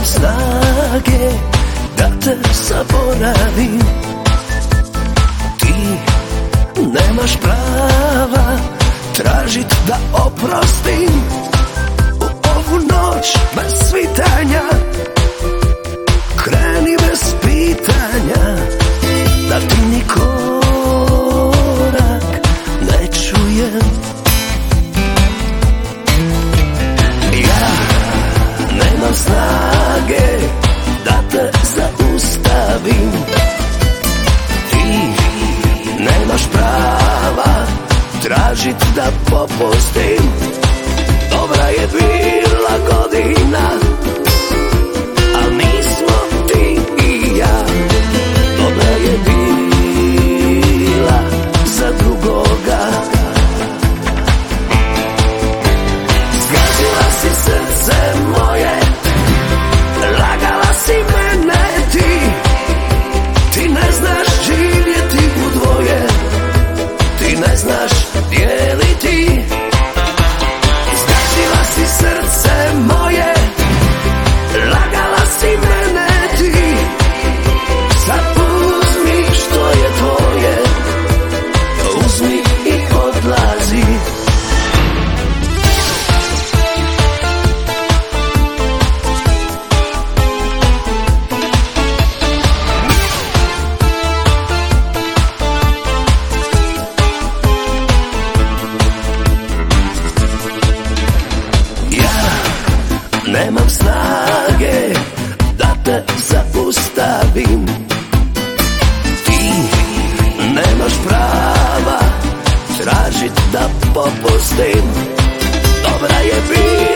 snage da te zaboravim. Ti nemaš prava tražit da oprostim. U ovu noć bez svitanja kreni bez pitanja, da ti ni korak ne čujem. Ja nemam snage da te zaustavim. Ti nemaš prava tražit da popustim. Dobra je bila godina, al nismo ti i ja. Dobra je bila za drugoga. Zgazila si srce moje, lagala si mene ti. Ti ne znaš živjeti u dvoje, ti ne znaš dijeliti. Zgazila si srce moje, lagala si mene ti. Sad uzmi što je tvoje, uzmi i odlazi. Nemam snage da te zaustavim. Ti nemaš prava tražit da popustim. Dobra je bila